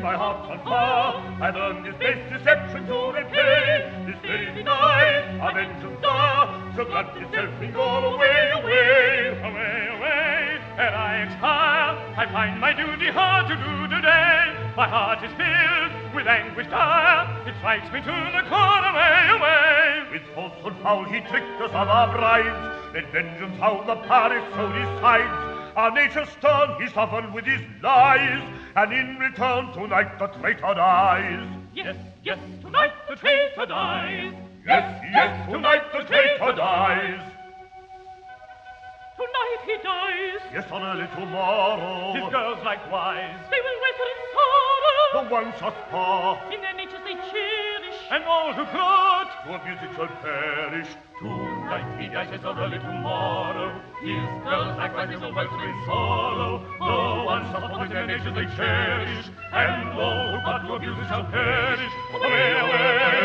my heart on fire. I've earned this base deception to repay. This very night, a vengeance dire, so glut itself and go away, away, away, away. Ere I expire, I find my duty hard to do today. My heart is filled with anguish dire. It strikes me to the core, away, away. With falsehood foul he tricked us of our brides. Let vengeance howl the parish so decides. Our nature stern he softened with his lies, and in return tonight the traitor dies. Yes, yes, tonight the traitor dies. Yes, yes, tonight the traitor dies. Tonight he dies. Yes, on early tomorrow. His girls likewise. They will wither in sorrow. The ones thus far. In their natures they cherish. And all who plot to abuse it shall perish. Tonight he dies, yes, on early tomorrow. His girls likewise they will wither in sorrow. The ones thus far in their natures they cherish. And all who plot to abuse it shall perish. Away, away.